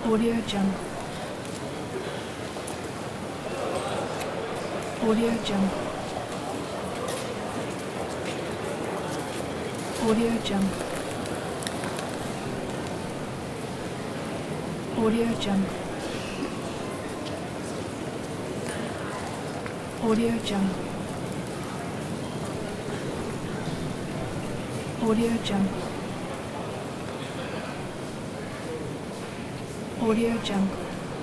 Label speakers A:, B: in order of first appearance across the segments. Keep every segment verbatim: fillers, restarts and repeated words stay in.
A: Audio Jungle. Audio Jungle. Audio Jungle. Audio Jungle. Audio Jungle. Audio Jungle. Audio Jungle.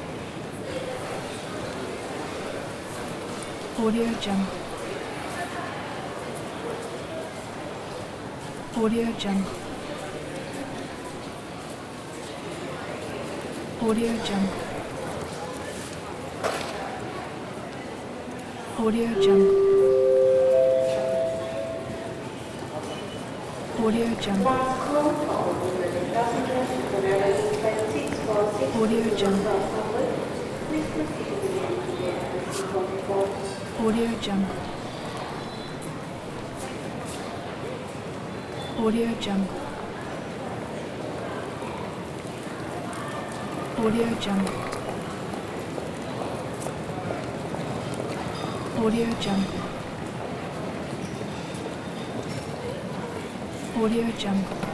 A: Audio Jungle. Audio Jungle. Audio Jungle. Audio Jungle. Audio Jungle. Audio Jungle. Audio Jungle. Audio Jungle. Audio Jungle. Audio Jungle. Audio Jungle.